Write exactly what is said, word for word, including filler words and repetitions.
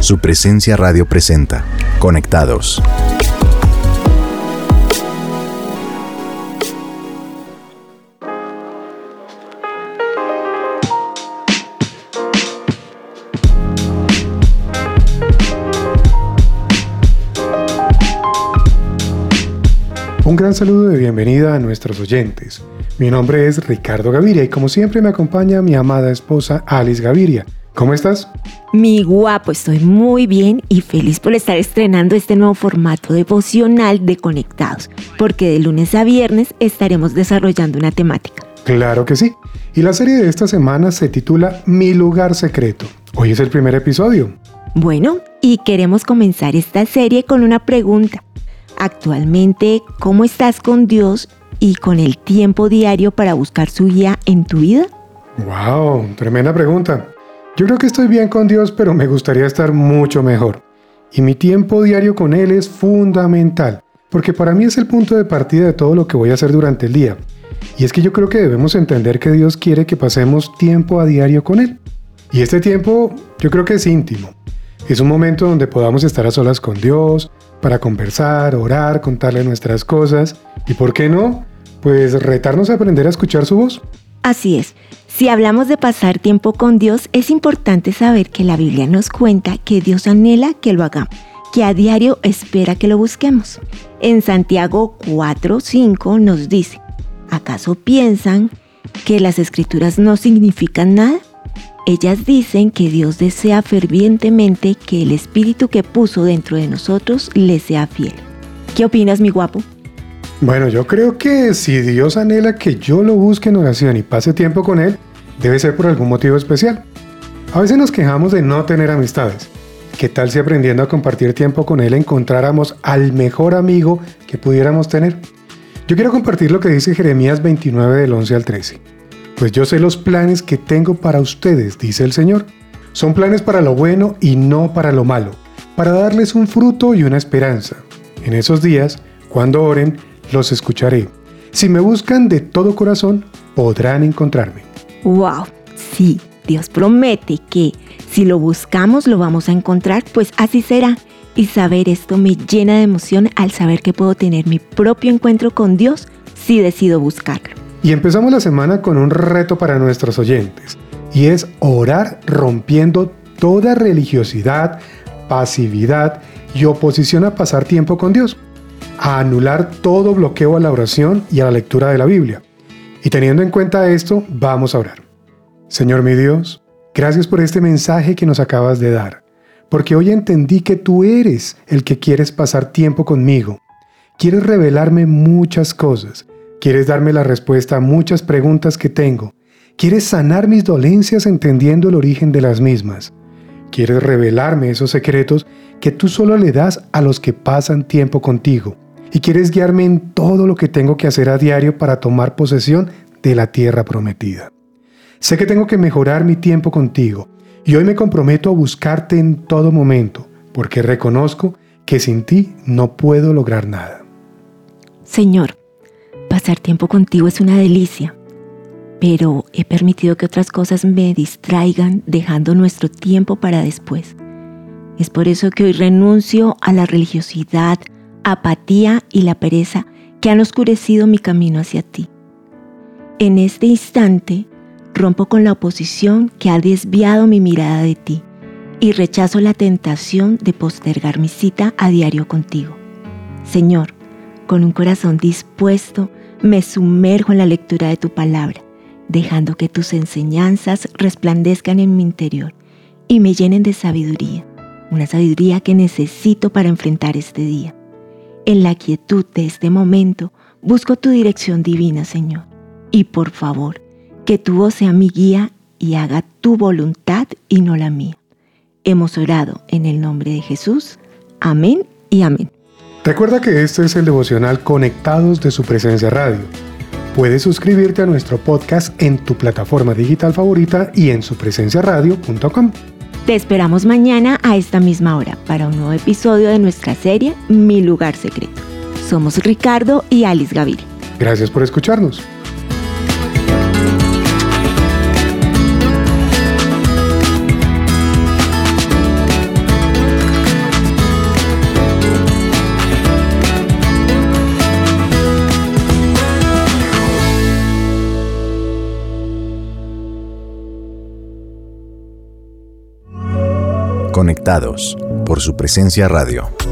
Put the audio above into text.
Su Presencia Radio presenta Conectados. Un gran saludo de bienvenida a nuestros oyentes. Mi nombre es Ricardo Gaviria y como siempre me acompaña mi amada esposa Alice Gaviria. ¿Cómo estás? Mi guapo, estoy muy bien y feliz por estar estrenando este nuevo formato devocional de Conectados, porque de lunes a viernes estaremos desarrollando una temática. Claro que sí. Y la serie de esta semana se titula Mi Lugar Secreto. Hoy es el primer episodio. Bueno, y queremos comenzar esta serie con una pregunta. Actualmente, ¿cómo estás con Dios y con el tiempo diario para buscar su guía en tu vida? ¡Wow! Tremenda pregunta. Yo creo que estoy bien con Dios, pero me gustaría estar mucho mejor. Y mi tiempo diario con Él es fundamental, porque para mí es el punto de partida de todo lo que voy a hacer durante el día. Y es que yo creo que debemos entender que Dios quiere que pasemos tiempo a diario con Él. Y este tiempo yo creo que es íntimo. Es un momento donde podamos estar a solas con Dios, para conversar, orar, contarle nuestras cosas y, ¿por qué no?, pues retarnos a aprender a escuchar su voz. Así es. Si hablamos de pasar tiempo con Dios, es importante saber que la Biblia nos cuenta que Dios anhela que lo hagamos, que a diario espera que lo busquemos. En Santiago cuatro cinco nos dice: ¿acaso piensan que las Escrituras no significan nada? Ellas dicen que Dios desea fervientemente que el Espíritu que puso dentro de nosotros le sea fiel. ¿Qué opinas, mi guapo? Bueno, yo creo que si Dios anhela que yo lo busque en oración y pase tiempo con Él, debe ser por algún motivo especial. A veces nos quejamos de no tener amistades. ¿Qué tal si aprendiendo a compartir tiempo con Él encontráramos al mejor amigo que pudiéramos tener? Yo quiero compartir lo que dice Jeremías veintinueve del once al trece. Pues yo sé los planes que tengo para ustedes, dice el Señor. Son planes para lo bueno y no para lo malo, para darles un fruto y una esperanza. En esos días, cuando oren, los escucharé. Si me buscan de todo corazón, podrán encontrarme. ¡Wow! Sí, Dios promete que si lo buscamos lo vamos a encontrar, pues así será. Y saber esto me llena de emoción al saber que puedo tener mi propio encuentro con Dios si decido buscarlo. Y empezamos la semana con un reto para nuestros oyentes, y es orar rompiendo toda religiosidad, pasividad y oposición a pasar tiempo con Dios, a anular todo bloqueo a la oración y a la lectura de la Biblia. Y teniendo en cuenta esto, vamos a orar. Señor mi Dios, gracias por este mensaje que nos acabas de dar, porque hoy entendí que tú eres el que quieres pasar tiempo conmigo. Quieres revelarme muchas cosas. Quieres darme la respuesta a muchas preguntas que tengo. Quieres sanar mis dolencias entendiendo el origen de las mismas. Quieres revelarme esos secretos que tú solo le das a los que pasan tiempo contigo. Y quieres guiarme en todo lo que tengo que hacer a diario para tomar posesión de la tierra prometida. Sé que tengo que mejorar mi tiempo contigo y hoy me comprometo a buscarte en todo momento, porque reconozco que sin ti no puedo lograr nada. Señor, pasar tiempo contigo es una delicia, pero he permitido que otras cosas me distraigan, dejando nuestro tiempo para después. Es por eso que hoy renuncio a la religiosidad, apatía y la pereza que han oscurecido mi camino hacia ti. En este instante, rompo con la oposición que ha desviado mi mirada de ti y rechazo la tentación de postergar mi cita a diario contigo. Señor, con un corazón dispuesto, me sumerjo en la lectura de tu palabra, dejando que tus enseñanzas resplandezcan en mi interior y me llenen de sabiduría, una sabiduría que necesito para enfrentar este día. En la quietud de este momento, busco tu dirección divina, Señor. Y por favor, que tu voz sea mi guía y haga tu voluntad y no la mía. Hemos orado en el nombre de Jesús. Amén y amén. Recuerda que este es el devocional Conectados de Su Presencia Radio. Puedes suscribirte a nuestro podcast en tu plataforma digital favorita y en su presencia radio punto com. Te esperamos mañana a esta misma hora para un nuevo episodio de nuestra serie Mi Lugar Secreto. Somos Ricardo y Alice Gaviria. Gracias por escucharnos. Conectados por su presencia radio.